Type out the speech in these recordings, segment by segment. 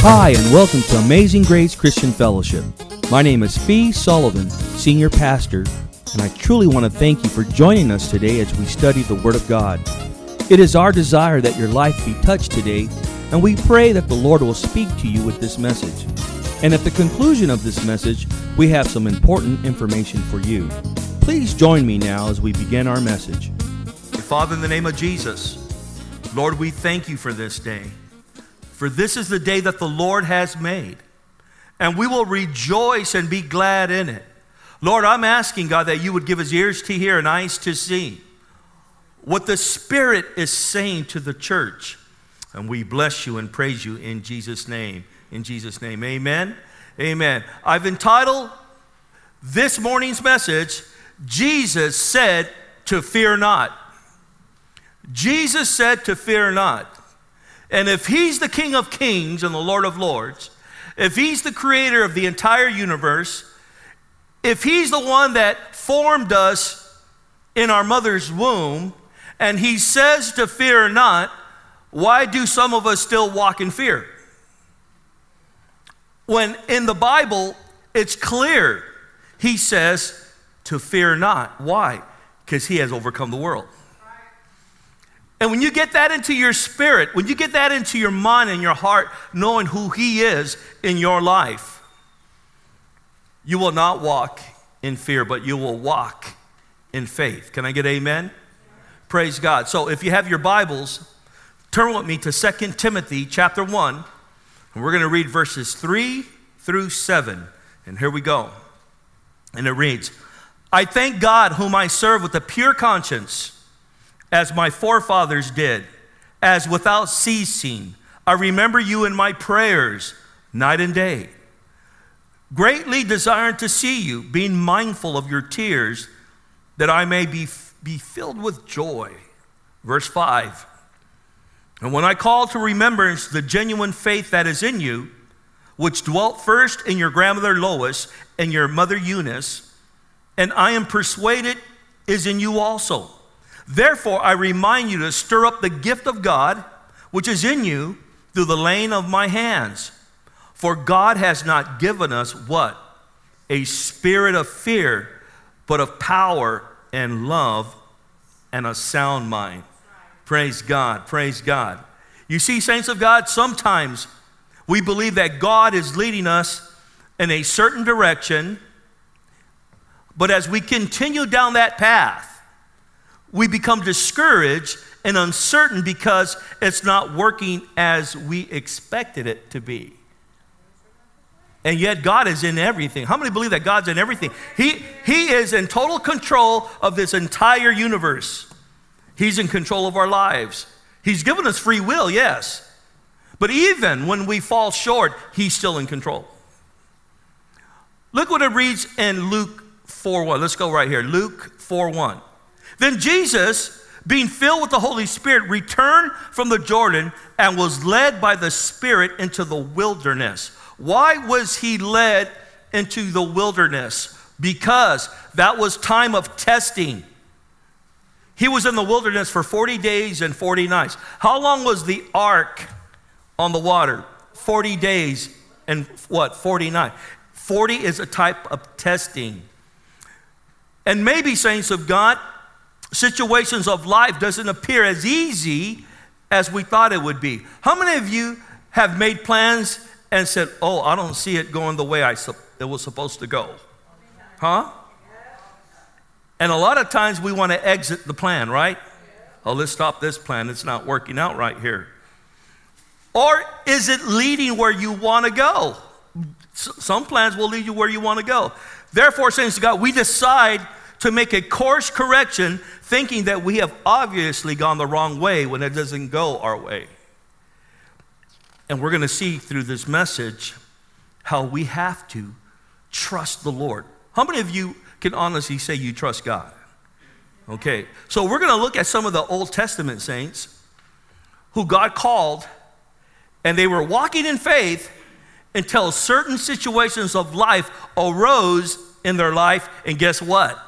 Hi, and welcome to Amazing Grace Christian Fellowship. My name is Fee Sullivan, Senior Pastor, and I truly want to thank you for joining us today as we study the Word of God. It is our desire that your life be touched today, and we pray that the Lord will speak to you with this message. And at the conclusion of this message, we have some important information for you. Please join me now as we begin our message. Father, in the name of Jesus, Lord, we thank you for this day. For this is the day that the Lord has made, and we will rejoice and be glad in it. Lord, I'm asking, God, that you would give us ears to hear and eyes to see what the Spirit is saying to the church. And we bless you and praise you in Jesus' name. In Jesus' name, amen. Amen. I've entitled this morning's message, Jesus said to fear not. Jesus said to fear not. And if he's the King of Kings and the Lord of Lords, if he's the creator of the entire universe, if he's the one that formed us in our mother's womb, and he says to fear not, why do some of us still walk in fear? When in the Bible, it's clear, he says to fear not. Why? Because he has overcome the world. And when you get that into your spirit, when you get that into your mind and your heart, knowing who he is in your life, you will not walk in fear, but you will walk in faith. Can I get amen? Praise God. So if you have your Bibles, turn with me to 2 Timothy chapter 1, and we're going to read verses 3 through 7. And here we go. And it reads, I thank God whom I serve with a pure conscience, as my forefathers did, as without ceasing. I remember you in my prayers night and day, greatly desiring to see you, being mindful of your tears, that I may be filled with joy. Verse 5, and when I call to remembrance the genuine faith that is in you, which dwelt first in your grandmother Lois and your mother Eunice, and I am persuaded is in you also. Therefore, I remind you to stir up the gift of God, which is in you, through the laying of my hands. For God has not given us what? A spirit of fear, but of power and love and a sound mind. Praise God, praise God. You see, saints of God, sometimes we believe that God is leading us in a certain direction, but as we continue down that path, we become discouraged and uncertain because it's not working as we expected it to be. And yet God is in everything. How many believe that God's in everything? He is in total control of this entire universe. He's in control of our lives. He's given us free will, yes. But even when we fall short, he's still in control. Look what it reads in Luke 4:1. Let's go right here. Luke 4:1. Then Jesus, being filled with the Holy Spirit, returned from the Jordan and was led by the Spirit into the wilderness. Why was he led into the wilderness? Because that was time of testing. He was in the wilderness for 40 days and 40 nights. How long was the ark on the water? 40 days and what? 40 nights. 40 is a type of testing. And maybe, saints of God, situations of life doesn't appear as easy as we thought it would be. How many of you have made plans and said, oh, I don't see it going the way it was supposed to go? Huh? And a lot of times we want to exit the plan, right? Oh, let's stop this plan. It's not working out right here. Or is it leading where you want to go? Some plans will lead you where you want to go. Therefore, saints of God, we decide to make a course correction, thinking that we have obviously gone the wrong way when it doesn't go our way. And we're going to see through this message how we have to trust the Lord. How many of you can honestly say you trust God? Okay, so we're going to look at some of the Old Testament saints who God called, and they were walking in faith until certain situations of life arose in their life, and guess what?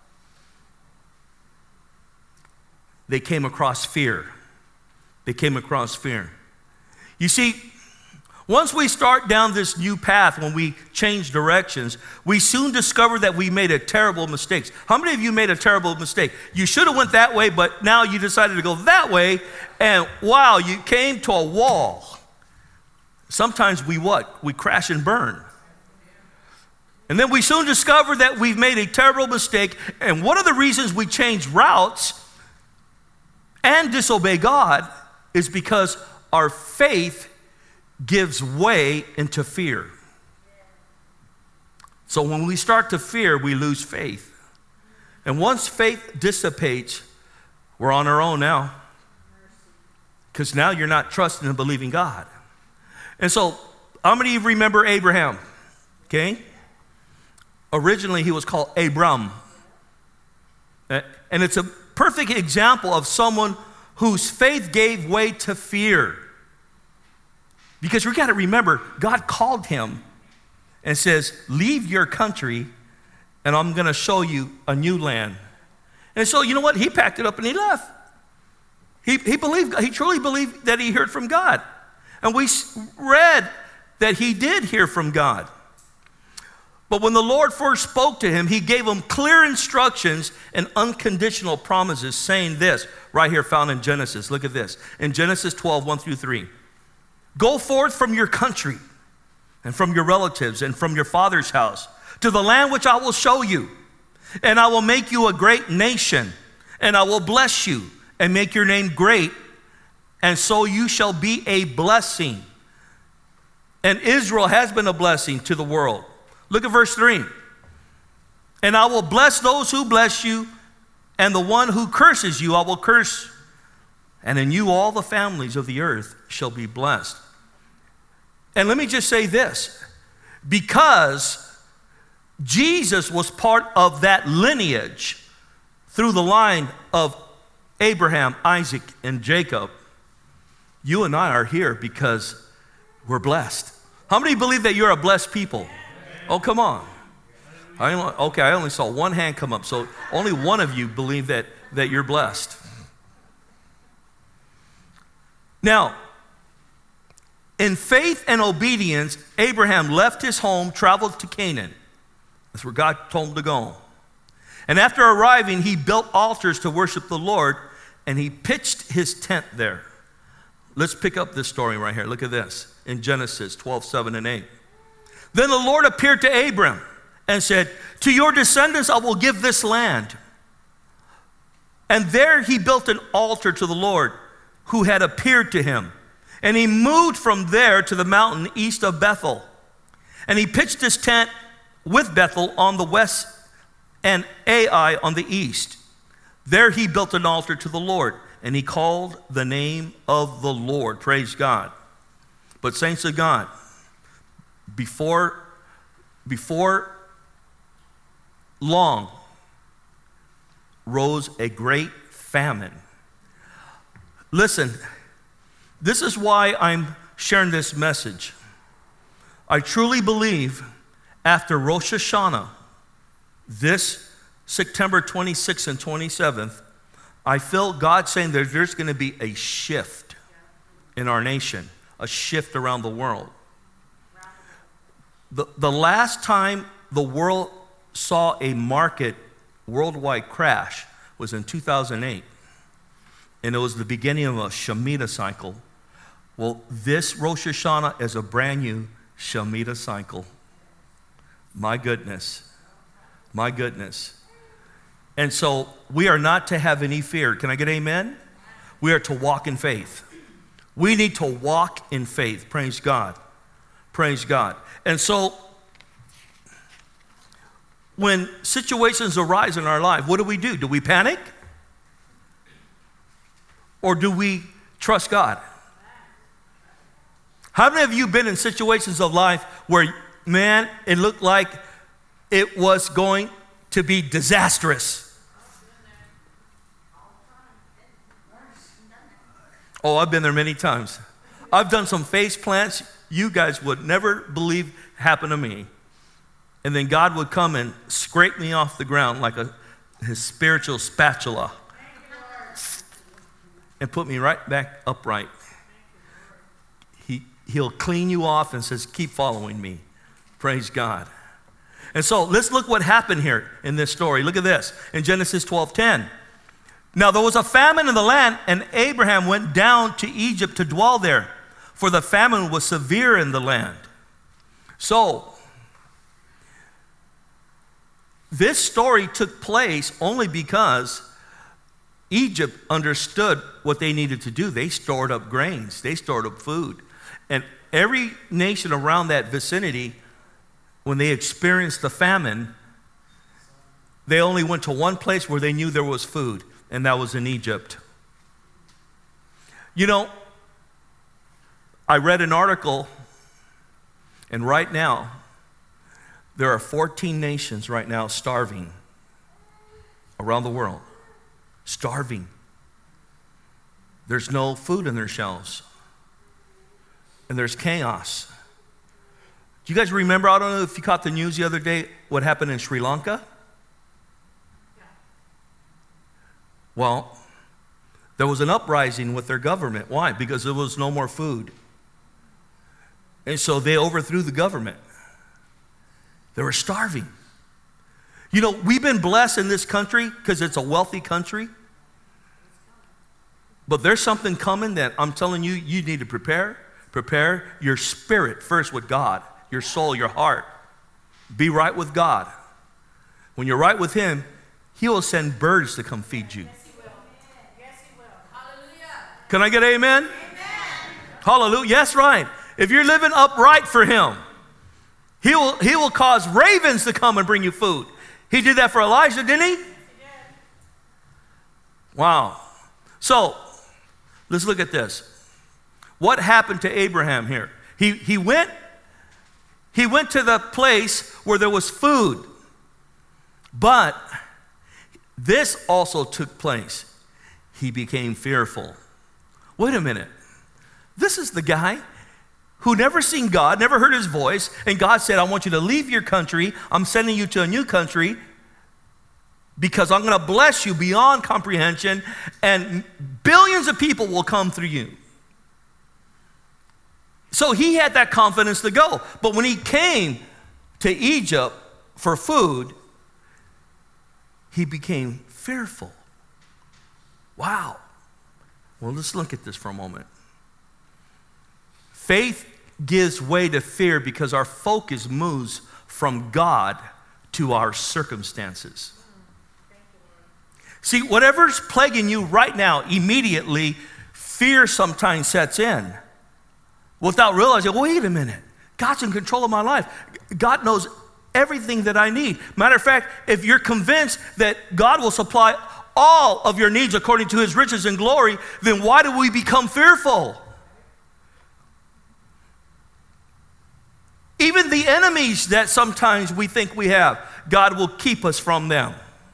They came across fear. They came across fear. You see, Once we start down this new path, when we change directions, we soon discover that we made a terrible mistake. How many of you made a terrible mistake? You should have went that way, but now you decided to go that way, and wow, you came to a wall. Sometimes we what? We crash and burn. And then we soon discover that we've made a terrible mistake, and one of the reasons we change routes and disobey God is because our faith gives way into fear. So when we start to fear, we lose faith. And once faith dissipates, we're on our own now. Because now you're not trusting and believing God. And so, how many of you remember Abraham? Okay? Originally, he was called Abram. And it's a perfect example of someone whose faith gave way to fear. Because we got to remember, God called him and says, leave your country and I'm going to show you a new land. And so, you know what? He packed it up and he left. He truly believed that he heard from God. And we read that he did hear from God. But when the Lord first spoke to him, he gave him clear instructions and unconditional promises, saying this, right here found in Genesis. Look at this. In Genesis 12, 1 through 3. Go forth from your country and from your relatives and from your father's house to the land which I will show you. And I will make you a great nation, and I will bless you and make your name great, and so you shall be a blessing. And Israel has been a blessing to the world. Look at verse 3. And I will bless those who bless you, and the one who curses you I will curse. And in you all the families of the earth shall be blessed. And let me just say this. Because Jesus was part of that lineage through the line of Abraham, Isaac, and Jacob, you and I are here because we're blessed. How many believe that you're a blessed people? Oh, come on. I only saw one hand come up, so only one of you believe that you're blessed. Now, in faith and obedience, Abraham left his home, traveled to Canaan. That's where God told him to go. And after arriving, he built altars to worship the Lord, and he pitched his tent there. Let's pick up this story right here. Look at this in Genesis 12, 7 and 8. Then the Lord appeared to Abram and said, to your descendants I will give this land. And there he built an altar to the Lord who had appeared to him. And he moved from there to the mountain east of Bethel. And he pitched his tent with Bethel on the west and Ai on the east. There he built an altar to the Lord, and he called the name of the Lord. Praise God. But saints of God, before long rose a great famine. Listen, this is why I'm sharing this message. I truly believe after Rosh Hashanah, this September 26th and 27th, I feel God saying that there's going to be a shift in our nation, a shift around the world. The last time the world saw a market worldwide crash was in 2008. And it was the beginning of a Shemitah cycle. Well, this Rosh Hashanah is a brand new Shemitah cycle. My goodness. My goodness. And so we are not to have any fear. Can I get amen? We are to walk in faith. We need to walk in faith. Praise God. Praise God. And so when situations arise in our life, what do? Do we panic? Or do we trust God? How many of you been in situations of life where, man, it looked like it was going to be disastrous? Oh, I've been there many times. I've done some face plants you guys would never believe happened to me. And then God would come and scrape me off the ground like his spiritual spatula and put me right back upright. he'll clean you off and says, keep following me. Praise God. And so let's look what happened here in this story. Look at this in Genesis 12:10. Now there was a famine in the land, and Abraham went down to Egypt to dwell there, for the famine was severe in the land. So this story took place only because Egypt understood what they needed to do. They stored up grains. They stored up food. And every nation around that vicinity, when they experienced the famine, they only went to one place where they knew there was food, and that was in Egypt. You know, I read an article, and right now, there are 14 nations right now starving around the world. Starving. There's no food in their shelves. And there's chaos. Do you guys remember, I don't know if you caught the news the other day, what happened in Sri Lanka? Well, there was an uprising with their government. Why? Because there was no more food. And so they overthrew the government. They were starving. You know, we've been blessed in this country because it's a wealthy country. But there's something coming that I'm telling you, you need to prepare. Prepare your spirit first with God, your soul, your heart. Be right with God. When you're right with Him, He will send birds to come feed you. Yes, He will. Yes, He will. Hallelujah. Can I get amen? Amen. Hallelujah. Yes, right. If you're living upright for Him, He will cause ravens to come and bring you food. He did that for Elijah, didn't He? Yes, He did. Wow. So, let's look at this. What happened to Abraham here? He went to the place where there was food. But this also took place. He became fearful. Wait a minute. This is the guy who never seen God, never heard His voice, and God said, I want you to leave your country. I'm sending you to a new country because I'm going to bless you beyond comprehension, and billions of people will come through you. So he had that confidence to go. But when he came to Egypt for food, he became fearful. Wow. Well, let's look at this for a moment. Faith gives way to fear because our focus moves from God to our circumstances. See, whatever's plaguing you right now, immediately, fear sometimes sets in. Without realizing, wait a minute, God's in control of my life. God knows everything that I need. Matter of fact, if you're convinced that God will supply all of your needs according to His riches and glory, then why do we become fearful? Even the enemies that sometimes we think we have, God will keep us from them.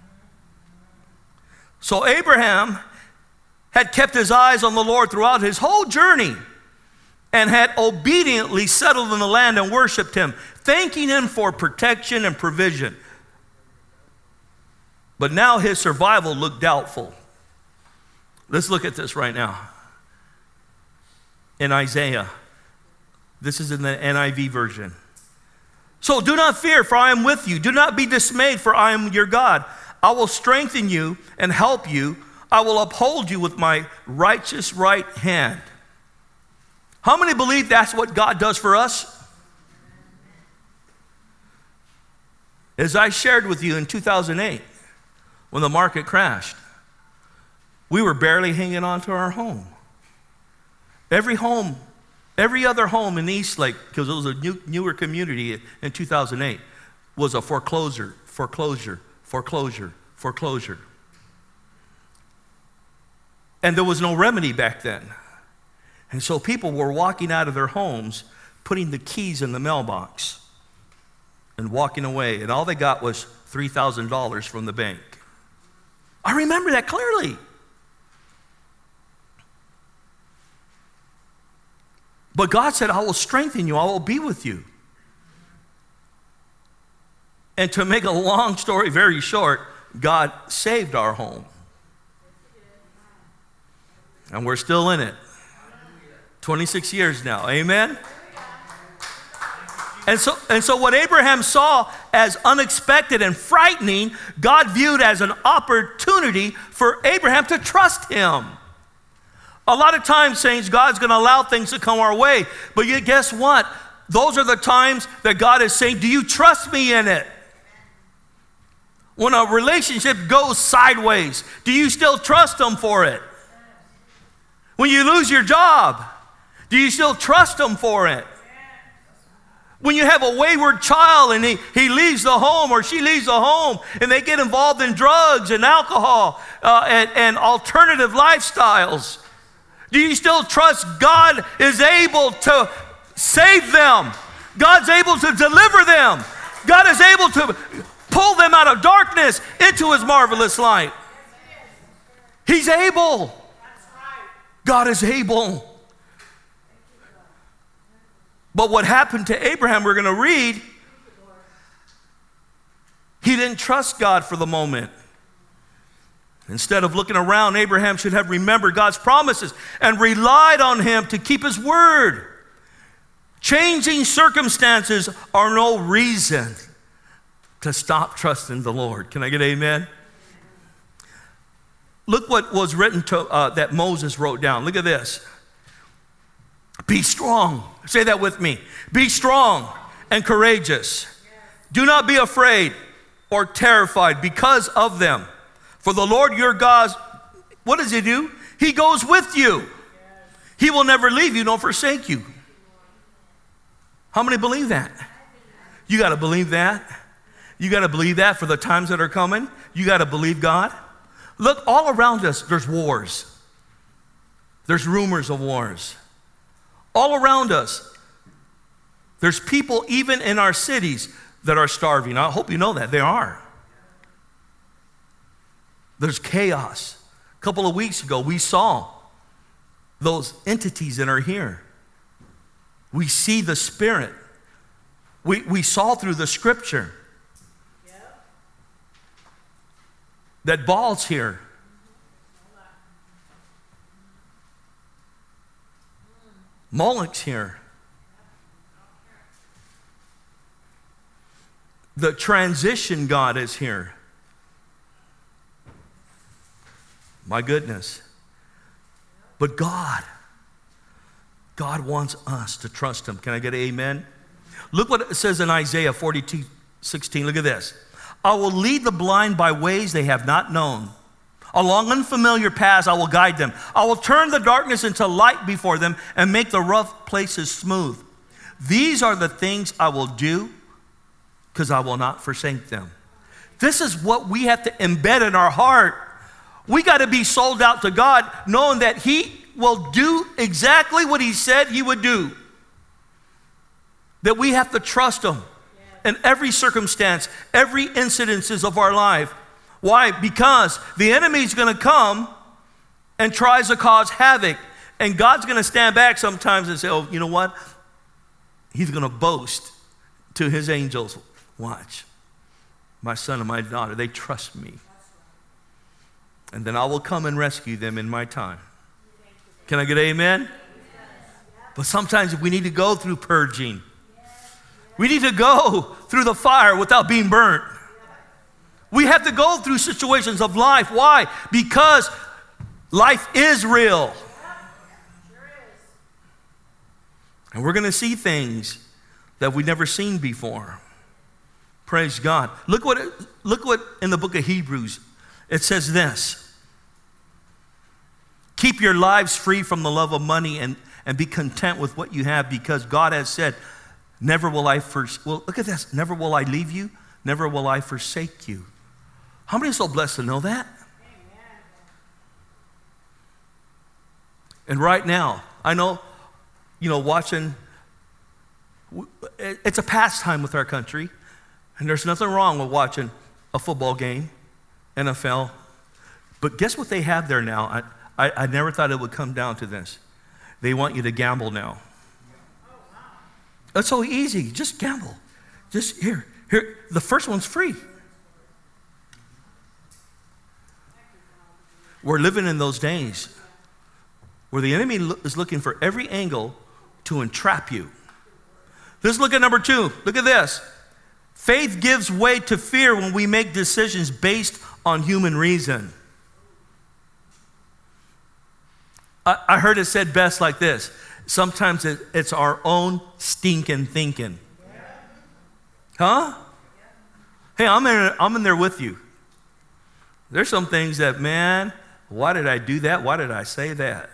So Abraham had kept his eyes on the Lord throughout his whole journey, and had obediently settled in the land and worshiped Him, thanking Him for protection and provision. But now his survival looked doubtful. Let's look at this right now. In Isaiah, this is in the NIV version. So do not fear, for I am with you. Do not be dismayed, for I am your God. I will strengthen you and help you. I will uphold you with my righteous right hand. How many believe that's what God does for us? As I shared with you in 2008, when the market crashed, we were barely hanging on to our home. Every other home in Eastlake, because it was a newer community in 2008, was a foreclosure. And there was no remedy back then. And so people were walking out of their homes, putting the keys in the mailbox and walking away. And all they got was $3,000 from the bank. I remember that clearly. But God said, I will strengthen you. I will be with you. And to make a long story very short, God saved our home. And we're still in it. 26 years now. Amen? And so what Abraham saw as unexpected and frightening, God viewed as an opportunity for Abraham to trust him. A lot of times, saints, God's going to allow things to come our way. But guess what? Those are the times that God is saying, do you trust me in it? When a relationship goes sideways, do you still trust him for it? When you lose your job, do you still trust him for it? When you have a wayward child and he leaves the home or she leaves the home and they get involved in drugs and alcohol and alternative lifestyles, do you still trust God is able to save them? God's able to deliver them. God is able to pull them out of darkness into his marvelous light. He's able. God is able. But what happened to Abraham, we're going to read, he didn't trust God for the moment. Instead of looking around, Abraham should have remembered God's promises and relied on him to keep his word. Changing circumstances are no reason to stop trusting the Lord. Can I get amen? Look what was written that Moses wrote down. Look at this. Be strong. Say that with me. Be strong and courageous. Do not be afraid or terrified because of them. For the Lord your God, what does he do? He goes with you. He will never leave you nor forsake you. How many believe that? You got to believe that. You got to believe that for the times that are coming. You got to believe God. Look, all around us, there's wars. There's rumors of wars. All around us, there's people even in our cities that are starving. I hope you know that. They are. There's chaos. A couple of weeks ago, we saw those entities that are here. We see the Spirit. We saw through the Scripture that Baal's here. Moloch's here. The transition God is here. My goodness. But God wants us to trust him. Can I get an amen? Look what it says in Isaiah 42:16. Look at this. I will lead the blind by ways they have not known. Along unfamiliar paths I will guide them. I will turn the darkness into light before them and make the rough places smooth. These are the things I will do because I will not forsake them. This is what we have to embed in our heart. We got to be sold out to God, knowing that he will do exactly what he said he would do. That we have to trust him in every circumstance, every incidences of our life. Why? Because the enemy's going to come and tries to cause havoc. And God's going to stand back sometimes and say, oh, you know what? He's going to boast to his angels. Watch. My son and my daughter, they trust me. And then I will come and rescue them in my time. Can I get an amen? But sometimes we need to go through purging. We need to go through the fire without being burnt. We have to go through situations of life. Why? Because life is real. And we're going to see things that we've never seen before. Praise God. Look what in the book of Hebrews, it says this. Keep your lives free from the love of money and be content with what you have, because God has said, never will I look at this. Never will I leave you. Never will I forsake you. How many are so blessed to know that? Amen. And right now, I know, watching, it's a pastime with our country, and there's nothing wrong with watching a football game, NFL. But guess what they have there now? I never thought it would come down to this. They want you to gamble now. It's so easy. Just gamble. Just here. The first one's free. We're living in those days. where the enemy is looking for every angle to entrap you. Let's look at number 2. Look at this. Faith gives way to fear when we make decisions based on human reason. I heard it said best like this. Sometimes it's our own stinking thinking. Huh? Hey, I'm in there with you. There's some things that, man, why did I do that? Why did I say that?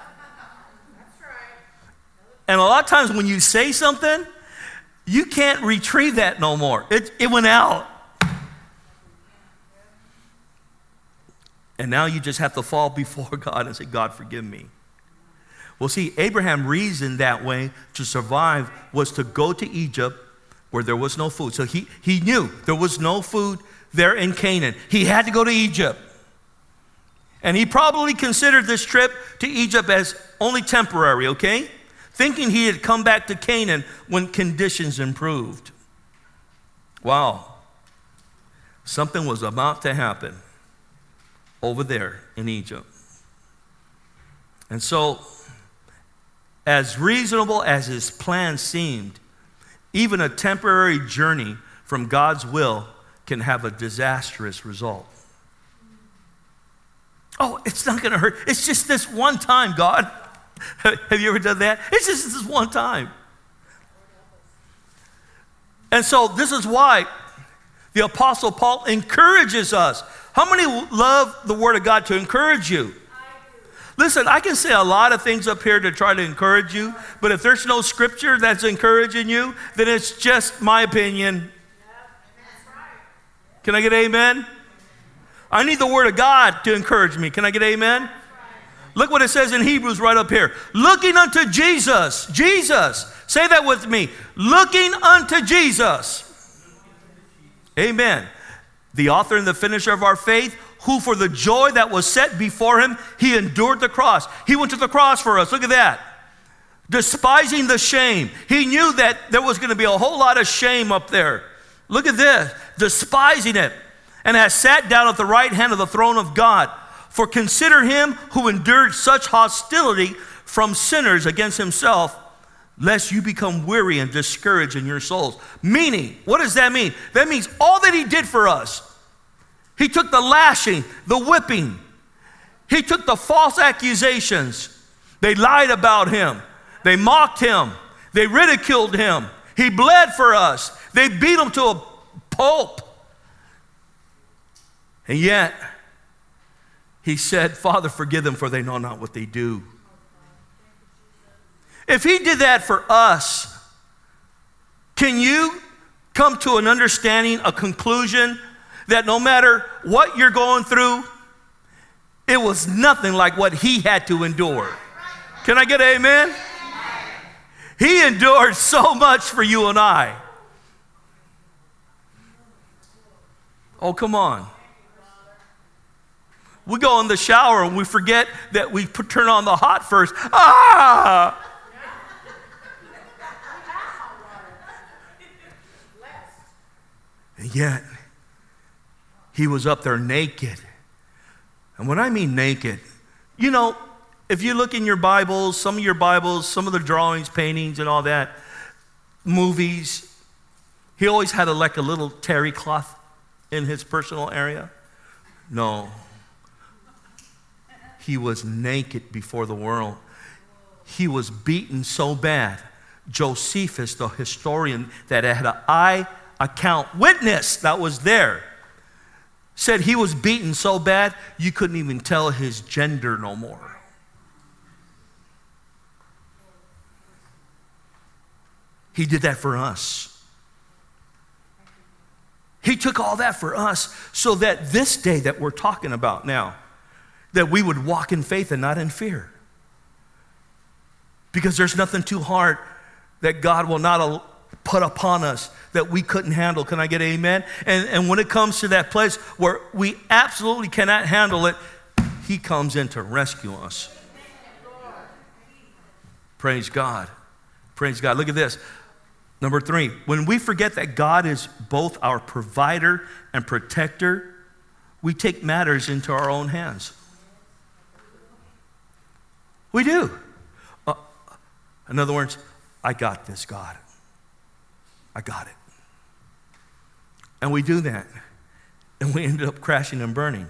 And a lot of times when you say something, you can't retrieve that no more. It went out. And now you just have to fall before God and say, God, forgive me. Well, see, Abraham reasoned that way to survive was to go to Egypt where there was no food. So he knew there was no food there in Canaan. He had to go to Egypt. And he probably considered this trip to Egypt as only temporary, okay? Thinking he had come back to Canaan when conditions improved. Wow. Something was about to happen over there in Egypt. And so, as reasonable as his plan seemed, even a temporary journey from God's will can have a disastrous result. Oh, it's not going to hurt. It's just this one time, God. Have you ever done that? It's just this one time. And so this is why the Apostle Paul encourages us. How many love the Word of God to encourage you? Listen, I can say a lot of things up here to try to encourage you, but if there's no scripture that's encouraging you, then it's just my opinion. Can I get amen? I need the Word of God to encourage me. Can I get amen? Look what it says in Hebrews right up here. Looking unto Jesus. Jesus. Say that with me. Looking unto Jesus. Amen. The author and the finisher of our faith, who for the joy that was set before him, he endured the cross. He went to the cross for us. Look at that. Despising the shame. He knew that there was going to be a whole lot of shame up there. Look at this. Despising it. And has sat down at the right hand of the throne of God. For consider him who endured such hostility from sinners against himself, lest you become weary and discouraged in your souls. Meaning, what does that mean? That means all that he did for us. He took the lashing, the whipping. He took the false accusations. They lied about him. They mocked him. They ridiculed him. He bled for us. They beat him to a pulp. And yet, he said, Father, forgive them, for they know not what they do. If he did that for us, can you come to an understanding, a conclusion, that no matter what you're going through, it was nothing like what he had to endure? Can I get an amen? He endured so much for you and I. Oh, come on. We go in the shower and we forget that we turn on the hot first. Ah! And yet, he was up there naked. And when I mean naked, you know, if you look in your Bibles, some of the drawings, paintings, and all that, movies, he always had a little terry cloth in his personal area. No. He was naked before the world. He was beaten so bad. Josephus, the historian that had an eye account witness that was there, said he was beaten so bad you couldn't even tell his gender no more. He did that for us. He took all that for us so that this day that we're talking about now, that we would walk in faith and not in fear. Because there's nothing too hard that God will not put upon us that we couldn't handle. Can I get an amen? And when it comes to that place where we absolutely cannot handle it, he comes in to rescue us. Praise God. Praise God. Look at this. Number 3, when we forget that God is both our provider and We do. In other words, I got this, God. I got it. And we do that. And we ended up crashing and burning.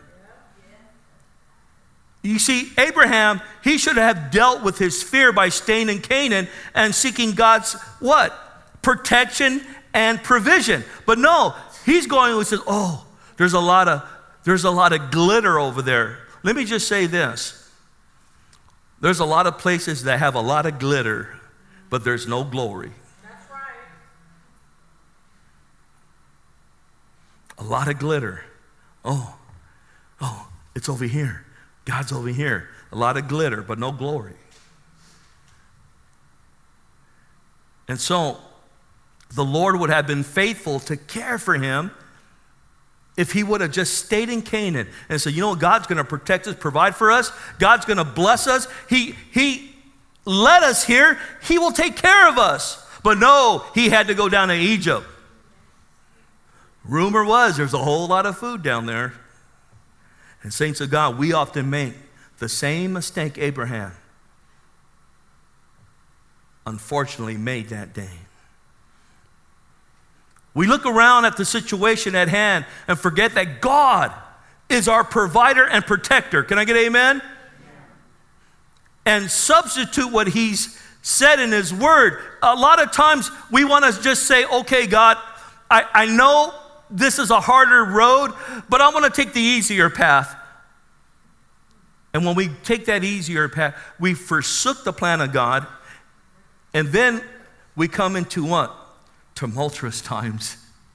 You see, Abraham, he should have dealt with his fear by staying in Canaan and seeking God's what? Protection and provision. But no, he's going and says, oh, there's a lot of glitter over there. Let me just say this. There's a lot of places that have a lot of glitter, but there's no glory. That's right. A lot of glitter. Oh, it's over here. God's over here. A lot of glitter, but no glory. And so, the Lord would have been faithful to care for him if he would have just stayed in Canaan and said, you know what, God's going to protect us, provide for us. God's going to bless us. He led us here. He will take care of us. But no, he had to go down to Egypt. Rumor was there's a whole lot of food down there. And saints of God, we often make the same mistake Abraham unfortunately made that day. We look around at the situation at hand and forget that God is our provider and protector. Can I get amen? And substitute what he's said in his word. A lot of times we want to just say, okay, God, I know this is a harder road, but I want to take the easier path. And when we take that easier path, we forsook the plan of God, and then we come into what? Tumultuous times.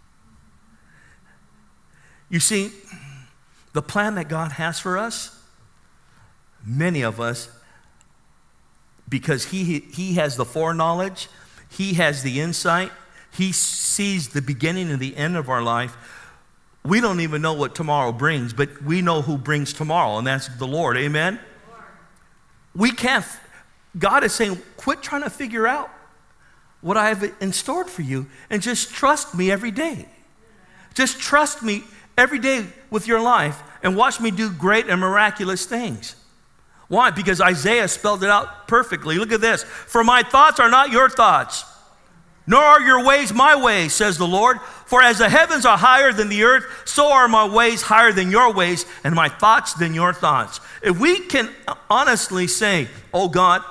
You see, the plan that God has for us, many of us, because he has the foreknowledge, he has the insight, he sees the beginning and the end of our life. We don't even know what tomorrow brings, but we know who brings tomorrow, and that's the Lord. Amen? We can't. God is saying, quit trying to figure out what I have in store for you and just trust me every day. Just trust me every day with your life and watch me do great and miraculous things. Why? Because Isaiah spelled it out perfectly. Look at this. For my thoughts are not your thoughts, nor are your ways my ways, says the Lord. For as the heavens are higher than the earth, so are my ways higher than your ways, and my thoughts than your thoughts. If we can honestly say, oh God,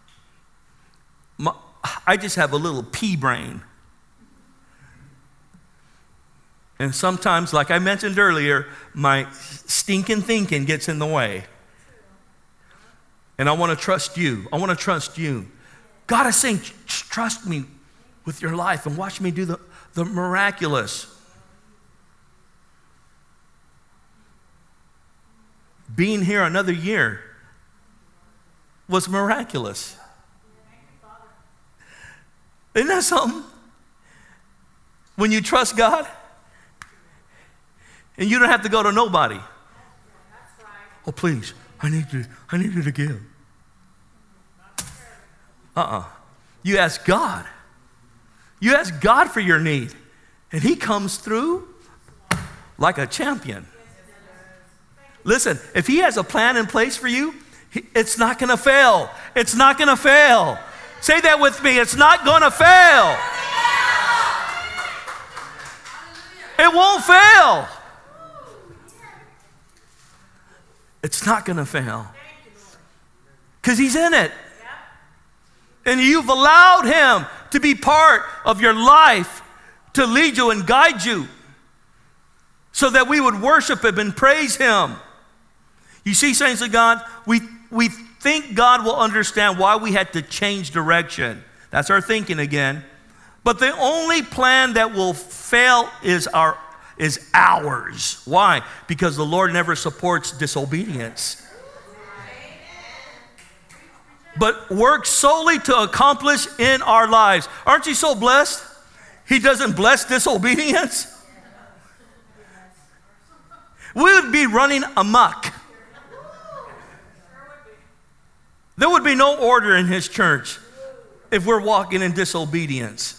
I just have a little pea brain. And sometimes, like I mentioned earlier, my stinking thinking gets in the way. And I want to trust you. I want to trust you. God is saying, trust me with your life and watch me do the miraculous. Being here another year was miraculous. Isn't that something? When you trust God and you don't have to go to nobody. Oh, please, I need you to give. You ask God. You ask God for your need, and he comes through like a champion. Listen, if he has a plan in place for you, it's not going to fail. It's not going to fail. Say that with me. It's not going to fail. It won't fail. It's not going to fail. Because he's in it. And you've allowed him to be part of your life, to lead you and guide you, so that we would worship him and praise him. You see, saints of God, we think God will understand why we had to change direction. That's our thinking again. But the only plan that will fail is ours. Why? Because the Lord never supports disobedience, but works solely to accomplish in our lives. Aren't you so blessed? He doesn't bless disobedience. We would be running amok. There would be no order in his church if we're walking in disobedience.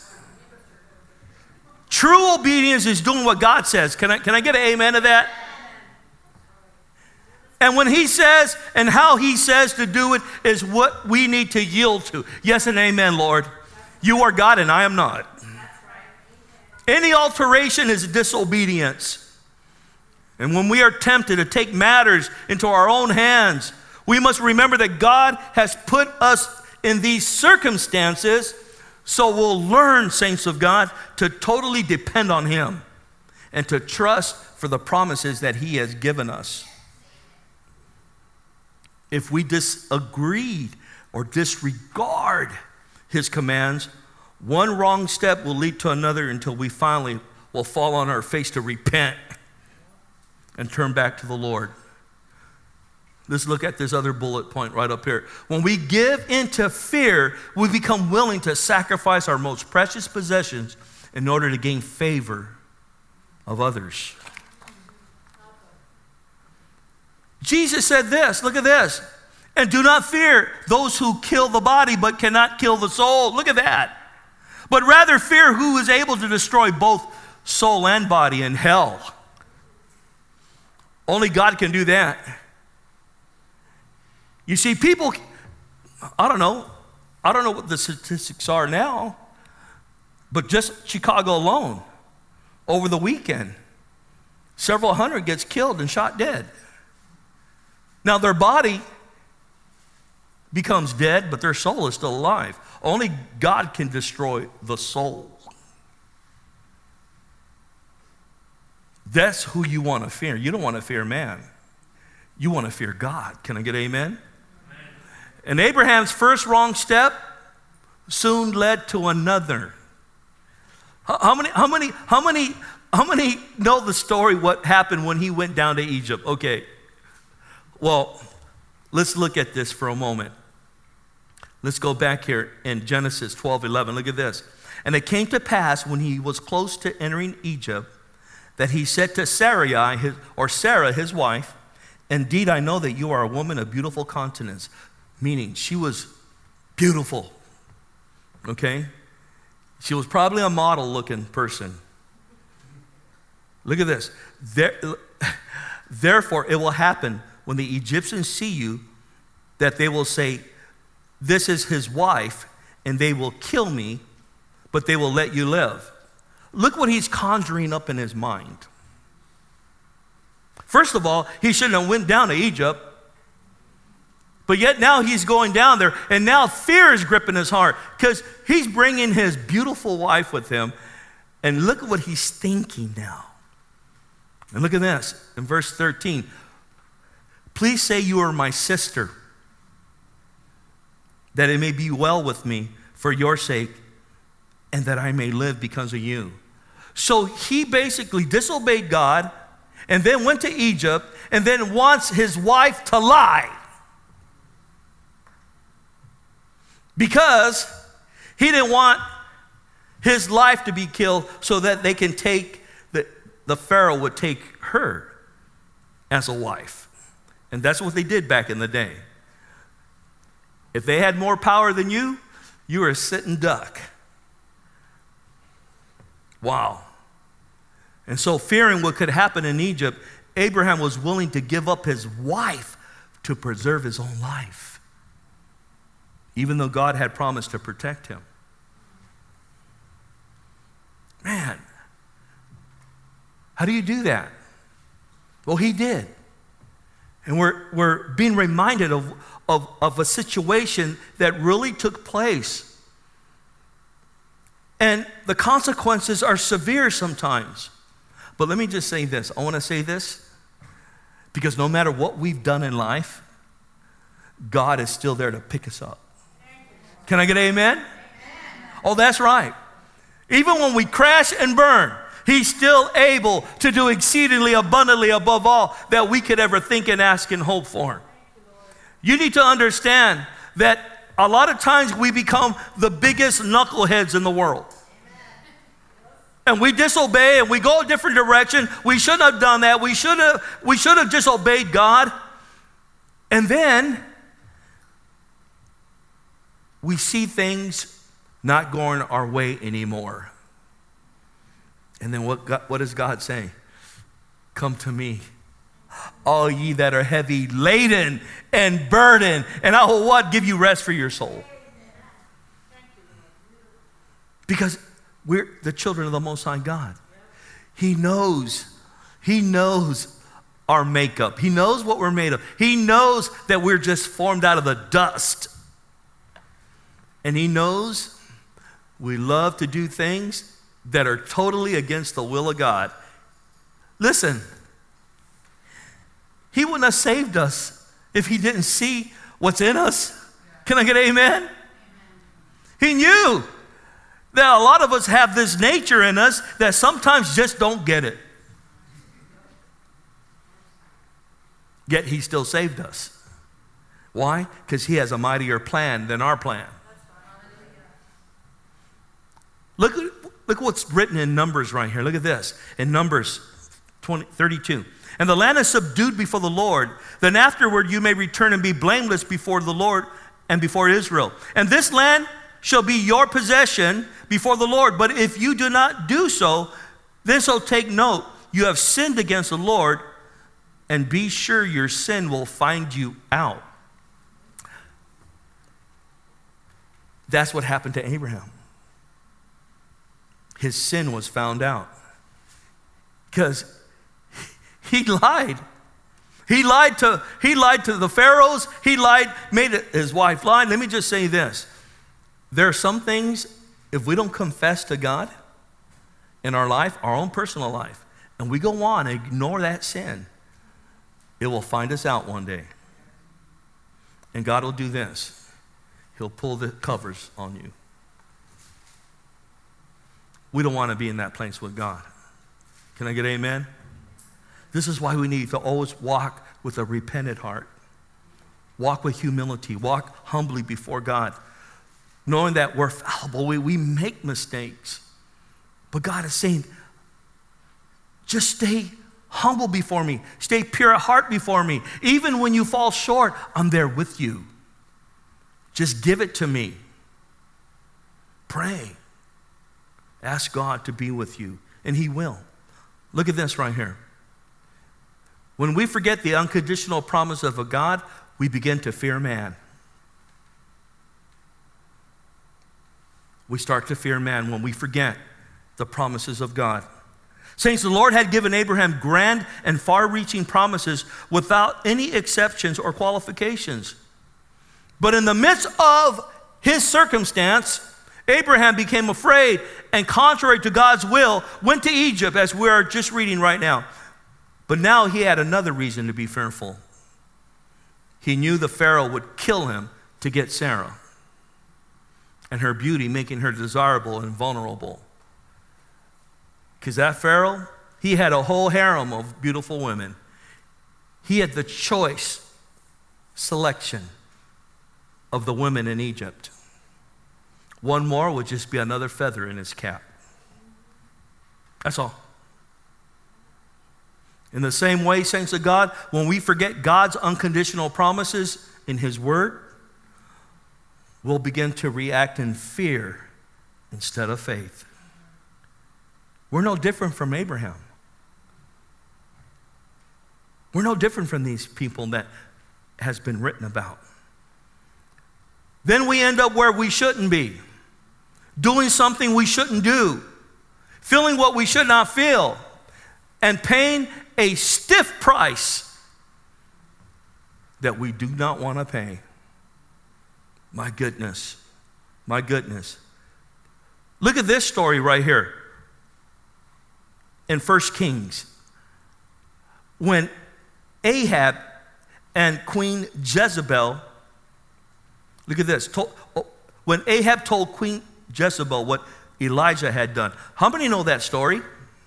True obedience is doing what God says. Can I get an amen to that? And when he says and how he says to do it is what we need to yield to. Yes and amen, Lord. You are God and I am not. Any alteration is disobedience. And when we are tempted to take matters into our own hands, we must remember that God has put us in these circumstances, so we'll learn, saints of God, to totally depend on him and to trust for the promises that he has given us. If we disagree or disregard his commands, one wrong step will lead to another until we finally will fall on our face to repent and turn back to the Lord. Let's look at this other bullet point right up here. When we give into fear, we become willing to sacrifice our most precious possessions in order to gain favor of others. Jesus said this, look at this. And do not fear those who kill the body but cannot kill the soul. Look at that. But rather fear who is able to destroy both soul and body in hell. Only God can do that. You see, people, I don't know what the statistics are now, but just Chicago alone, over the weekend, several hundred gets killed and shot dead. Now their body becomes dead, but their soul is still alive. Only God can destroy the soul. That's who you want to fear. You don't want to fear man. You want to fear God. Can I get amen? And Abraham's first wrong step soon led to another. How many know the story what happened when he went down to Egypt? Okay. Well, let's look at this for a moment. Let's go back here in Genesis 12:11. Look at this. And it came to pass when he was close to entering Egypt that he said to Sarah, his wife, indeed I know that you are a woman of beautiful countenance. Meaning she was beautiful, okay? She was probably a model-looking person. Look at this. Therefore, it will happen when the Egyptians see you that they will say, this is his wife, and they will kill me, but they will let you live. Look what he's conjuring up in his mind. First of all, he shouldn't have went down to Egypt. But yet now he's going down there, and now fear is gripping his heart because he's bringing his beautiful wife with him. And look at what he's thinking now. And look at this in verse 13. Please say you are my sister, that it may be well with me for your sake, and that I may live because of you. So he basically disobeyed God and then went to Egypt and then wants his wife to lie. Because he didn't want his life to be killed so that they can take, the Pharaoh would take her as a wife. And that's what they did back in the day. If they had more power than you, you were a sitting duck. Wow. And so fearing what could happen in Egypt, Abraham was willing to give up his wife to preserve his own life, even though God had promised to protect him. Man, how do you do that? Well, he did. And we're being reminded of a situation that really took place. And the consequences are severe sometimes. But let me just say this. I want to say this because no matter what we've done in life, God is still there to pick us up. Can I get an amen? Amen? Oh, that's right. Even when we crash and burn, he's still able to do exceedingly abundantly above all that we could ever think and ask and hope for. You need to understand that a lot of times we become the biggest knuckleheads in the world. And we disobey and we go a different direction. We shouldn't have done that. We should have disobeyed God. And then we see things not going our way anymore. And then what does God say? Come to me. all ye that are heavy laden and burdened, and I will what? Give you rest for your soul. Because we're the children of the Most High God. He knows our makeup. He knows what we're made of. He knows that we're just formed out of the dust. And He knows we love to do things that are totally against the will of God. Listen, He wouldn't have saved us if He didn't see what's in us. Can I get an amen? Amen. He knew that a lot of us have this nature in us that sometimes just don't get it. Yet He still saved us. Why? Because He has a mightier plan than our plan. Look what's written in Numbers right here. Look at this. In Numbers 32. And the land is subdued before the Lord. Then afterward you may return and be blameless before the Lord and before Israel. And this land shall be your possession before the Lord. But if you do not do so, then so take note, you have sinned against the Lord, and be sure your sin will find you out. That's what happened to Abraham. His sin was found out because he lied. He lied to the pharaohs. He made his wife lie. Let me just say this. There are some things, if we don't confess to God in our life, our own personal life, and we go on and ignore that sin, it will find us out one day. And God will do this. He'll pull the covers on you. We don't want to be in that place with God. Can I get amen? This is why we need to always walk with a repentant heart. Walk with humility. Walk humbly before God. Knowing that we're fallible. We make mistakes. But God is saying, just stay humble before me. Stay pure at heart before me. Even when you fall short, I'm there with you. Just give it to me. Pray. Ask God to be with you, and He will. Look at this right here. When we forget the unconditional promise of a God, we begin to fear man. We start to fear man when we forget the promises of God. Saints, the Lord had given Abraham grand and far-reaching promises without any exceptions or qualifications. But in the midst of his circumstance, Abraham became afraid and, contrary to God's will, went to Egypt, as we are just reading right now. But now he had another reason to be fearful. He knew the Pharaoh would kill him to get Sarah, and her beauty making her desirable and vulnerable. Because that Pharaoh, he had a whole harem of beautiful women. He had the choice selection of the women in Egypt. One more would just be another feather in his cap. That's all. In the same way, saints of God, when we forget God's unconditional promises in His Word, we'll begin to react in fear instead of faith. We're no different from Abraham. We're no different from these people that has been written about. Then we end up where we shouldn't be, doing something we shouldn't do, feeling what we should not feel, and paying a stiff price that we do not want to pay. My goodness. My goodness. Look at this story right here in 1 Kings. When Ahab and Queen Jezebel, look at this. When Ahab told Queen Jezebel what Elijah had done. How many know that story?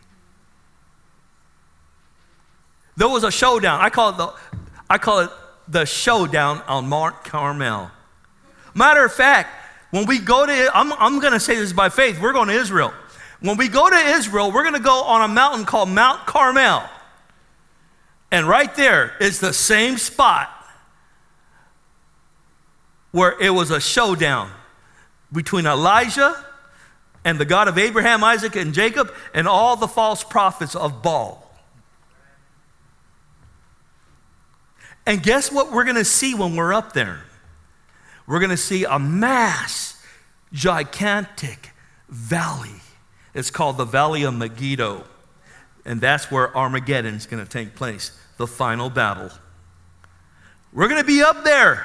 There was a showdown. I call it the showdown on Mount Carmel. Matter of fact, when we go to, I'm going to say this by faith, we're going to Israel. When we go to Israel, we're going to go on a mountain called Mount Carmel. And right there is the same spot where it was a showdown between Elijah and the God of Abraham, Isaac, and Jacob, and all the false prophets of Baal. And guess what we're going to see when we're up there? We're going to see a gigantic valley. It's called the Valley of Megiddo. And that's where Armageddon is going to take place, the final battle. We're going to be up there.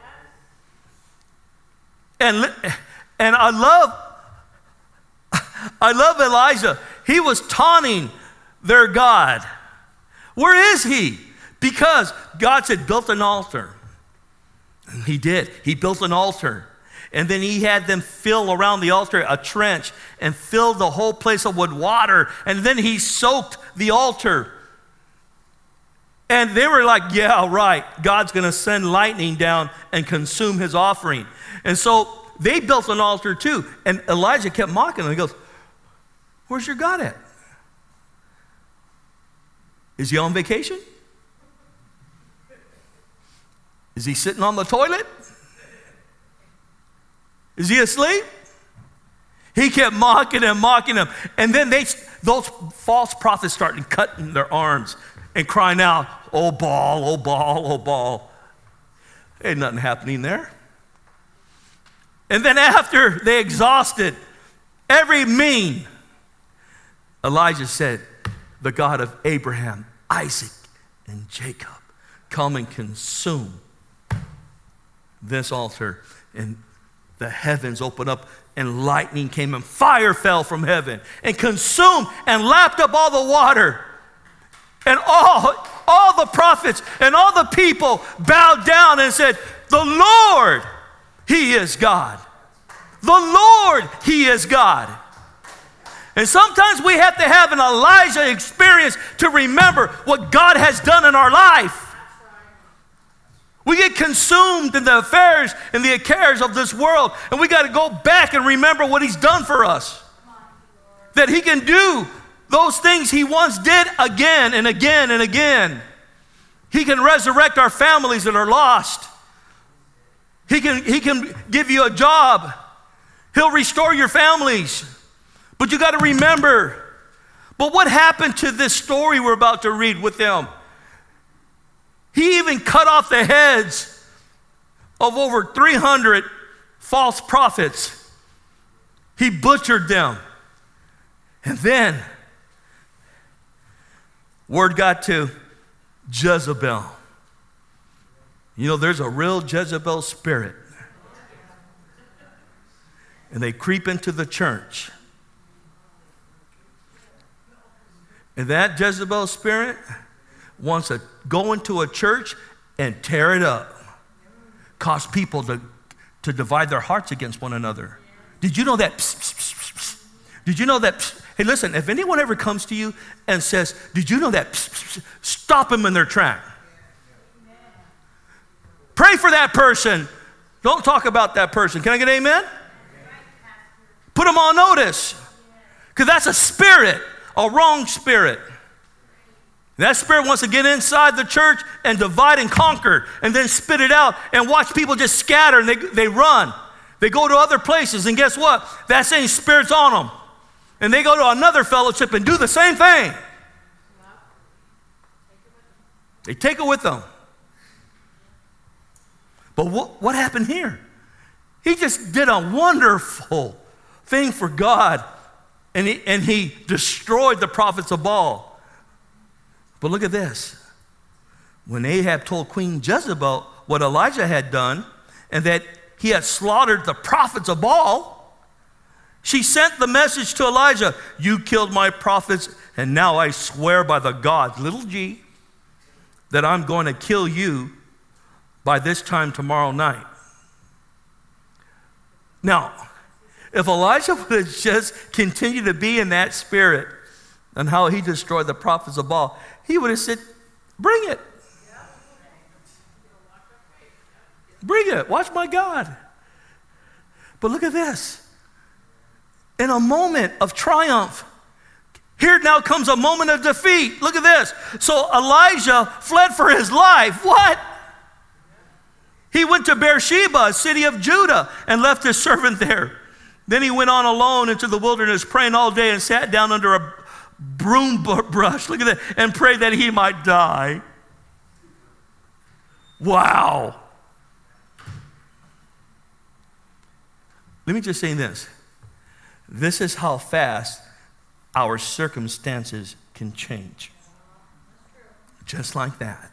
And I love Elijah. He was taunting their God. Where is he? Because God said, build an altar. And he did. He built an altar. And then he had them fill around the altar a trench and fill the whole place up with water. And then he soaked the altar. And they were like, yeah, right. God's going to send lightning down and consume his offering. And so they built an altar too. And Elijah kept mocking them. He goes, where's your God at? Is he on vacation? Is he sitting on the toilet? Is he asleep? He kept mocking him. And then those false prophets started cutting their arms and crying out, oh Baal, oh Baal, oh Baal. Ain't nothing happening there. And then after they exhausted every mean, Elijah said, the God of Abraham, Isaac, and Jacob, come and consume this altar. And the heavens opened up and lightning came and fire fell from heaven and consumed and lapped up all the water. And all the prophets and all the people bowed down and said, the Lord, he is God. The Lord, he is God. And sometimes we have to have an Elijah experience to remember what God has done in our life. We get consumed in the affairs and the cares of this world, and we got to go back and remember what he's done for us. That he can do those things he once did again and again and again. He can resurrect our families that are lost. He can give you a job. He'll restore your families. But you got to remember, but what happened to this story we're about to read with them? He even cut off the heads of over 300 false prophets. He butchered them. And then word got to Jezebel. You know, there's a real Jezebel spirit. And they creep into the church. And that Jezebel spirit wants to go into a church and tear it up. Cause people to divide their hearts against one another. Did you know that? Did you know that? Hey, listen, if anyone ever comes to you and says, did you know that? Stop them in their track. Pray for that person. Don't talk about that person. Can I get an amen? Put them on notice. Because that's a spirit, a wrong spirit. That spirit wants to get inside the church and divide and conquer and then spit it out and watch people just scatter and they run. They go to other places, and guess what? That same spirit's on them. And they go to another fellowship and do the same thing. They take it with them. But what happened here? He just did a wonderful thing for God, and he destroyed the prophets of Baal. But look at this. When Ahab told Queen Jezebel what Elijah had done and that he had slaughtered the prophets of Baal, she sent the message to Elijah, you killed my prophets, and now I swear by the gods, little g, that I'm going to kill you by this time tomorrow night. Now, if Elijah would have just continued to be in that spirit and how he destroyed the prophets of Baal, he would have said, bring it. Bring it. Watch my God. But look at this. In a moment of triumph, here now comes a moment of defeat. Look at this. So Elijah fled for his life. What? He went to Beersheba, a city of Judah, and left his servant there. Then he went on alone into the wilderness, praying all day, and sat down under a broom bush, look at that, and prayed that he might die. Wow. Let me just say this. This is how fast our circumstances can change. Just like that.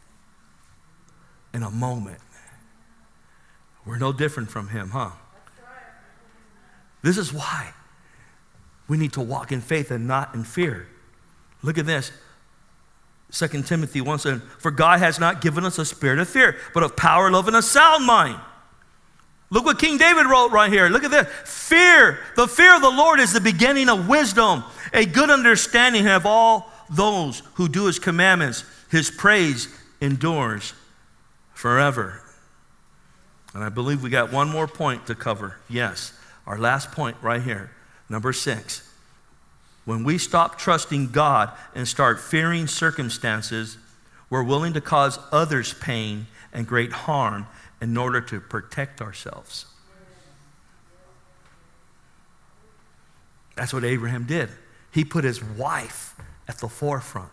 In a moment. We're no different from him, huh? This is why we need to walk in faith and not in fear. Look at this. 2 Timothy 1 says, for God has not given us a spirit of fear, but of power, love, and a sound mind. Look what King David wrote right here. Look at this. Fear, the fear of the Lord is the beginning of wisdom, a good understanding of all those who do his commandments. His praise endures forever. And I believe we got one more point to cover. Yes, our last point right here. Number 6. When we stop trusting God and start fearing circumstances, we're willing to cause others pain and great harm in order to protect ourselves. That's what Abraham did. He put his wife at the forefront.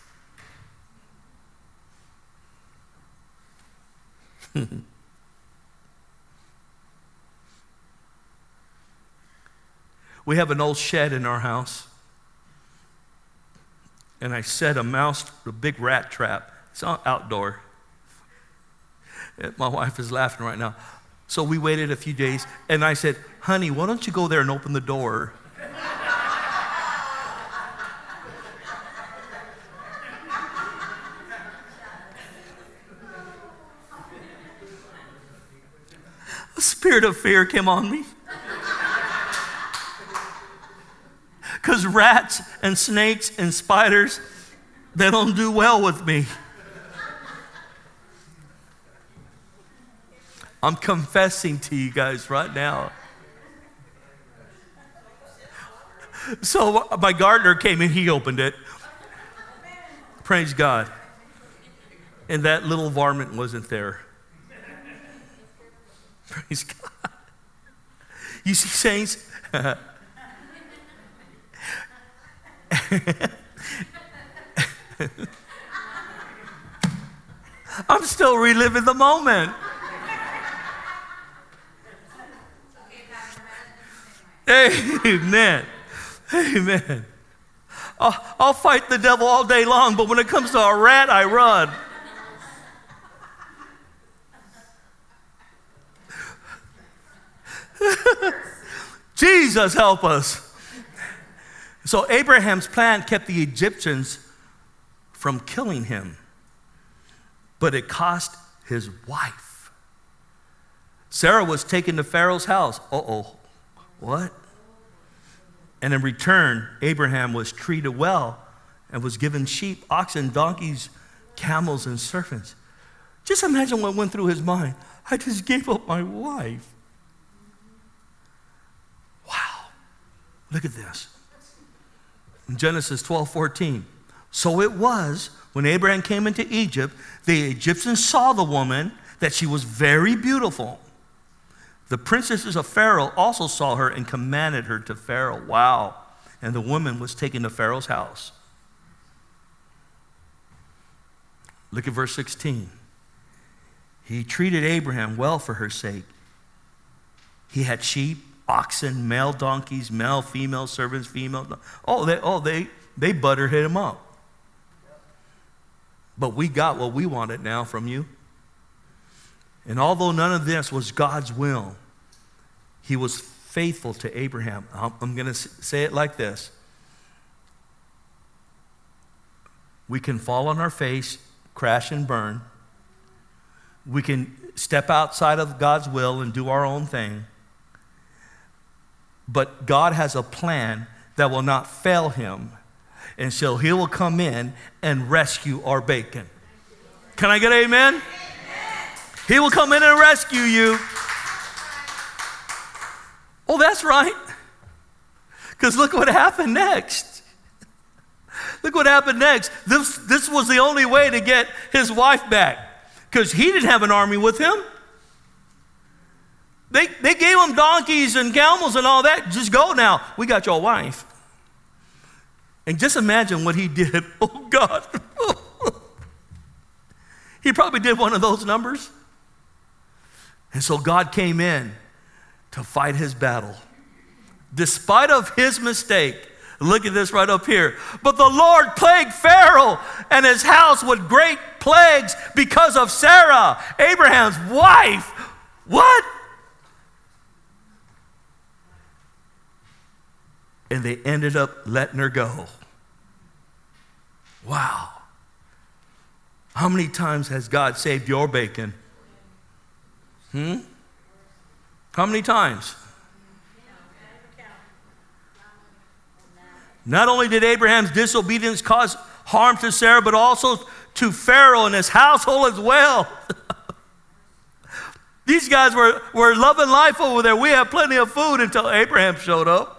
We have an old shed in our house. And I set a big rat trap. It's outdoor. My wife is laughing right now. So we waited a few days, and I said, honey, why don't you go there and open the door? A spirit of fear came on me. Because rats and snakes and spiders, they don't do well with me. I'm confessing to you guys right now. So my gardener came in, he opened it. Praise God. And that little varmint wasn't there. Praise God. You see, saints, I'm still reliving the moment. Amen. Amen. I'll fight the devil all day long, but when it comes to a rat, I run. Jesus, help us. So Abraham's plan kept the Egyptians from killing him, but it cost his wife. Sarah was taken to Pharaoh's house. What? And in return, Abraham was treated well and was given sheep, oxen, donkeys, camels, and servants. Just imagine what went through his mind. I just gave up my wife. Wow. Look at this. In Genesis 12:14. So it was when Abraham came into Egypt, the Egyptians saw the woman, that she was very beautiful. The princesses of Pharaoh also saw her and commanded her to Pharaoh. Wow. And the woman was taken to Pharaoh's house. Look at verse 16. He treated Abraham well for her sake. He had sheep, oxen, male donkeys, male, female servants, female. They butter hit him up. But we got what we wanted now from you. And although none of this was God's will, he was faithful to Abraham. I'm going to say it like this. We can fall on our face, crash and burn. We can step outside of God's will and do our own thing. But God has a plan that will not fail him. And so he will come in and rescue our bacon. Can I get amen? Amen. He will come in and rescue you. Oh, that's right. Because look what happened next. Look what happened next. This was the only way to get his wife back. Because he didn't have an army with him. They gave him donkeys and camels and all that. Just go now. We got your wife. And just imagine what he did. Oh, God. He probably did one of those numbers. And so God came in to fight his battle. Despite of his mistake, look at this right up here. But the Lord plagued Pharaoh and his house with great plagues because of Sarah, Abraham's wife. What? And they ended up letting her go. Wow. How many times has God saved your bacon? How many times? Not only did Abraham's disobedience cause harm to Sarah, but also to Pharaoh and his household as well. These guys were loving life over there. We had plenty of food until Abraham showed up.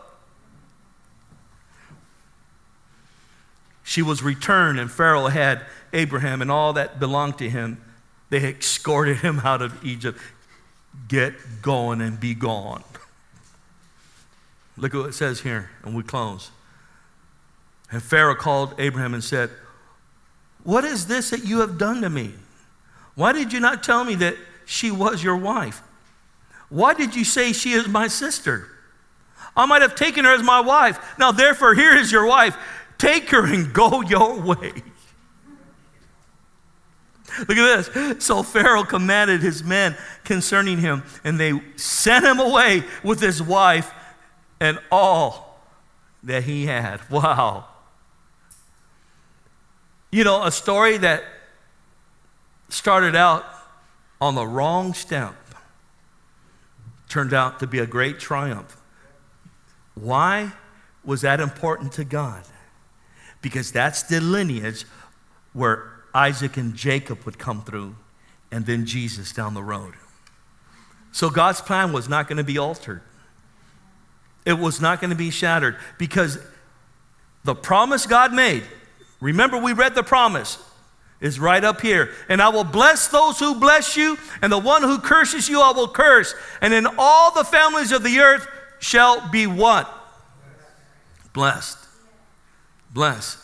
She was returned, and Pharaoh had Abraham and all that belonged to him. They escorted him out of Egypt. Get going and be gone. Look at what it says here, and we close. And Pharaoh called Abraham and said, "What is this that you have done to me? Why did you not tell me that she was your wife? Why did you say she is my sister? I might have taken her as my wife. Now therefore, here is your wife. Take her and go your way." Look at this. So Pharaoh commanded his men concerning him, and they sent him away with his wife and all that he had. Wow. You know, a story that started out on the wrong step turned out to be a great triumph. Why was that important to God? Because that's the lineage where Isaac and Jacob would come through, and then Jesus down the road. So God's plan was not going to be altered. It was not going to be shattered, because the promise God made, remember we read the promise, is right up here. And I will bless those who bless you, and the one who curses you I will curse. And in all the families of the earth shall be what? Blessed. Blessed.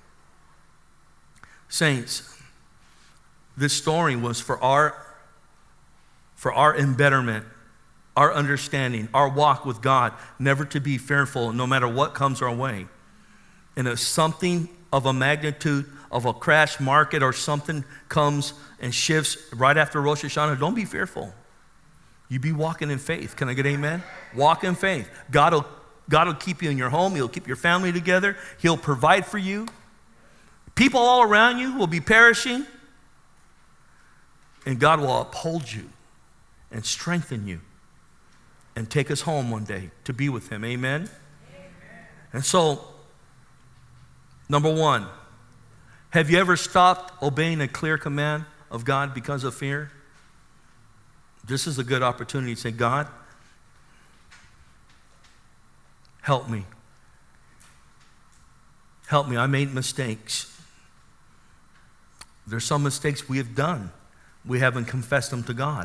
Saints, this story was for our embetterment, our understanding, our walk with God, never to be fearful no matter what comes our way. And if something of a magnitude of a crash market or something comes and shifts right after Rosh Hashanah, don't be fearful. You be walking in faith. Can I get amen? Walk in faith. God will keep you in your home. He'll keep your family together. He'll provide for you. People all around you will be perishing, and God will uphold you and strengthen you and take us home one day to be with him. Amen? Amen. And so, number one, have you ever stopped obeying a clear command of God because of fear? This is a good opportunity to say, God, help me. Help me. I made mistakes. There's some mistakes we have done. We haven't confessed them to God.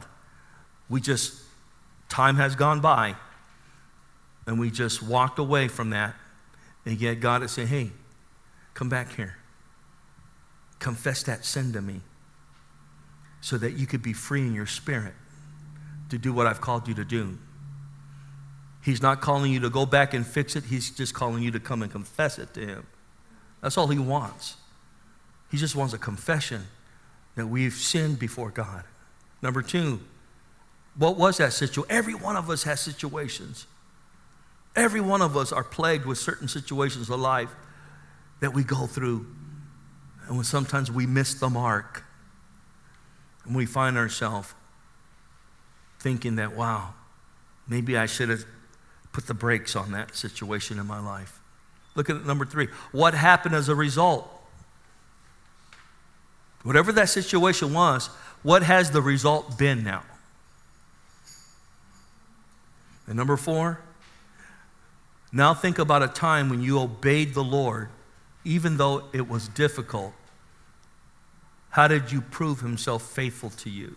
Time has gone by, and we just walked away from that. And yet God is saying, hey, come back here. Confess that sin to me so that you could be free in your spirit to do what I've called you to do. He's not calling you to go back and fix it. He's just calling you to come and confess it to him. That's all he wants. He just wants a confession that we've sinned before God. Number two, what was that situation? Every one of us has situations. Every one of us are plagued with certain situations of life that we go through. And when sometimes we miss the mark, and we find ourselves thinking that, wow, maybe I should have put the brakes on that situation in my life. Look at number three. What happened as a result? Whatever that situation was, what has the result been now? And number four, now think about a time when you obeyed the Lord, even though it was difficult. How did you prove himself faithful to you?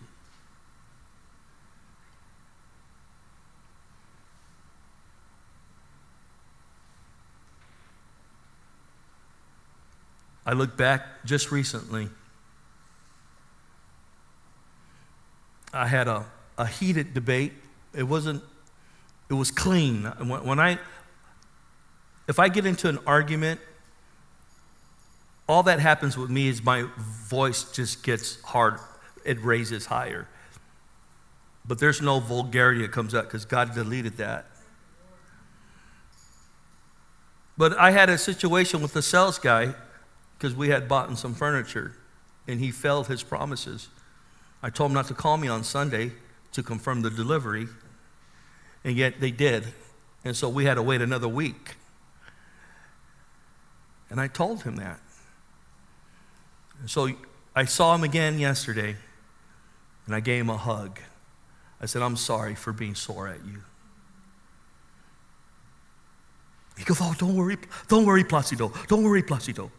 I look back just recently I had a heated debate. It was clean. If I get into an argument, all that happens with me is my voice just gets hard. It raises higher. But there's no vulgarity that comes out because God deleted that. But I had a situation with the sales guy because we had bought some furniture and he failed his promises. I told him not to call me on Sunday to confirm the delivery, and yet they did. And so we had to wait another week. And I told him that. And so I saw him again yesterday, and I gave him a hug. I said, I'm sorry for being sore at you. He goes, oh, don't worry, Placido. Don't worry, Placido.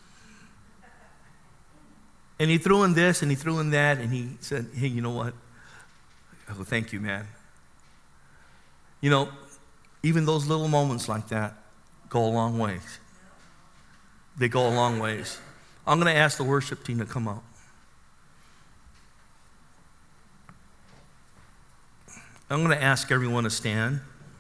And he threw in this and he threw in that, and he said, hey, you know what? I go, thank you, man. You know, even those little moments like that go a long ways. They go a long ways. I'm going to ask the worship team to come up. I'm going to ask everyone to stand.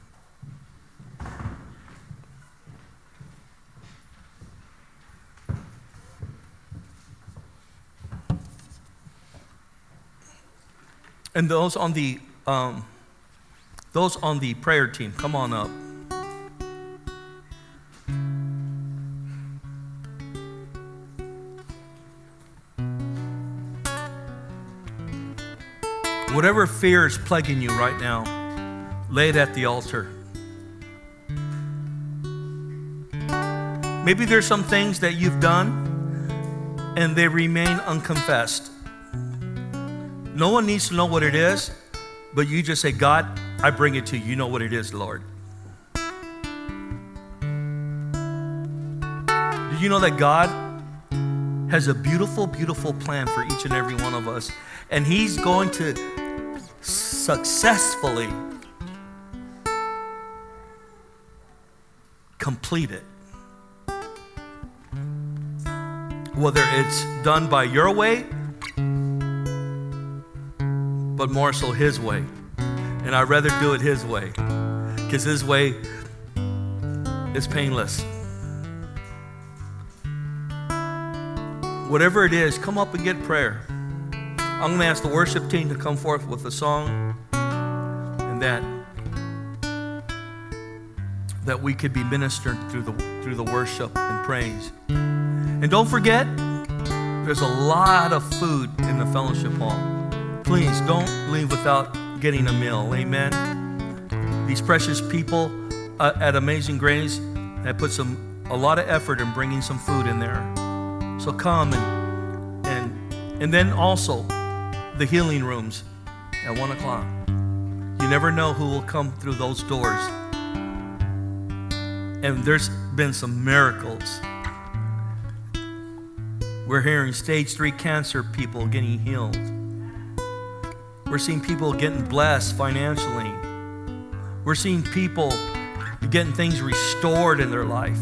And those on the prayer team, come on up. Whatever fear is plaguing you right now, lay it at the altar. Maybe there's some things that you've done and they remain unconfessed. No one needs to know what it is, but you just say, God, I bring it to you. You know what it is, Lord. Did you know that God has a beautiful, beautiful plan for each and every one of us? And He's going to successfully complete it. Whether it's done by your way, but more so His way. And I'd rather do it His way, because His way is painless. Whatever it is, come up and get prayer. I'm going to ask the worship team to come forth with a song, and that we could be ministered through the worship and praise. And don't forget, there's a lot of food in the fellowship hall. Please don't leave without getting a meal. Amen. These precious people at Amazing Grace have put a lot of effort in bringing some food in there. So come and then also the healing rooms at 1 o'clock. You never know who will come through those doors. And there's been some miracles. We're hearing stage 3 cancer people getting healed. We're seeing people getting blessed financially. We're seeing people getting things restored in their life.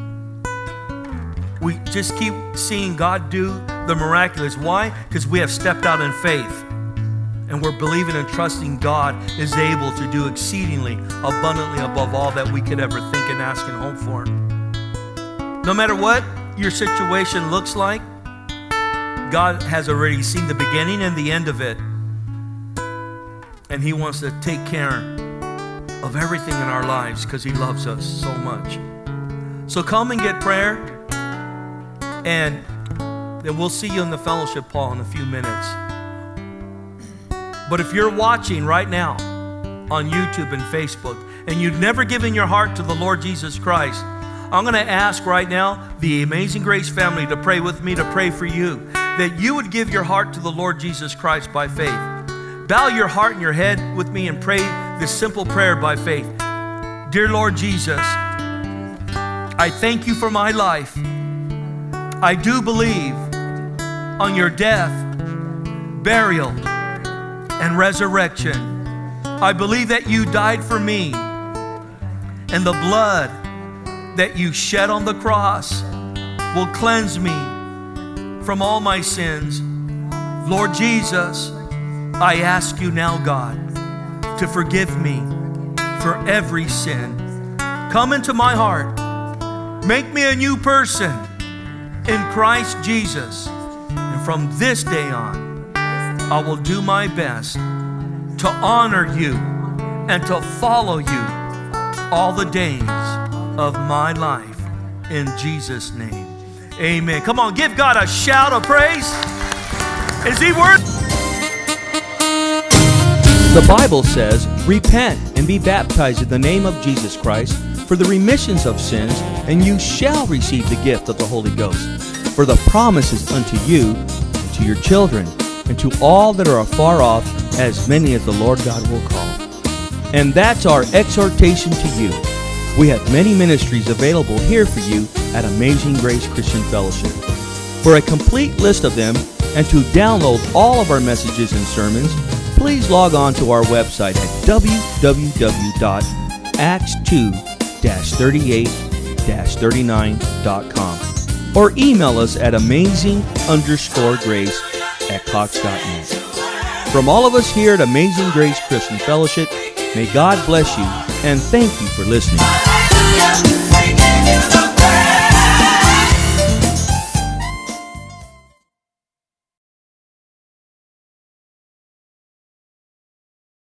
We just keep seeing God do the miraculous. Why? Because we have stepped out in faith. And we're believing and trusting God is able to do exceedingly abundantly above all that we could ever think and ask and hope for. No matter what your situation looks like, God has already seen the beginning and the end of it. And He wants to take care of everything in our lives because He loves us so much. So come and get prayer, and then we'll see you in the fellowship hall in a few minutes. But if you're watching right now on YouTube and Facebook, and you've never given your heart to the Lord Jesus Christ, I'm going to ask right now the Amazing Grace family to pray with me, to pray for you, that you would give your heart to the Lord Jesus Christ by faith. Bow your heart and your head with me and pray this simple prayer by faith. Dear Lord Jesus, I thank you for my life. I do believe on your death, burial, and resurrection. I believe that you died for me, and the blood that you shed on the cross will cleanse me from all my sins. Lord Jesus, I ask you now, God, to forgive me for every sin. Come into my heart. Make me a new person in Christ Jesus. And from this day on, I will do my best to honor you and to follow you all the days of my life. In Jesus' name, amen. Come on, give God a shout of praise. Is He worthy? The Bible says, repent and be baptized in the name of Jesus Christ for the remissions of sins, and you shall receive the gift of the Holy Ghost. For the promise is unto you, and to your children, and to all that are afar off, as many as the Lord God will call. And that's our exhortation to you. We have many ministries available here for you at Amazing Grace Christian Fellowship. For a complete list of them, and to download all of our messages and sermons, please log on to our website at www.acts2-38-39.com or email us at amazing_grace@cox.net. From all of us here at Amazing Grace Christian Fellowship, may God bless you and thank you for listening.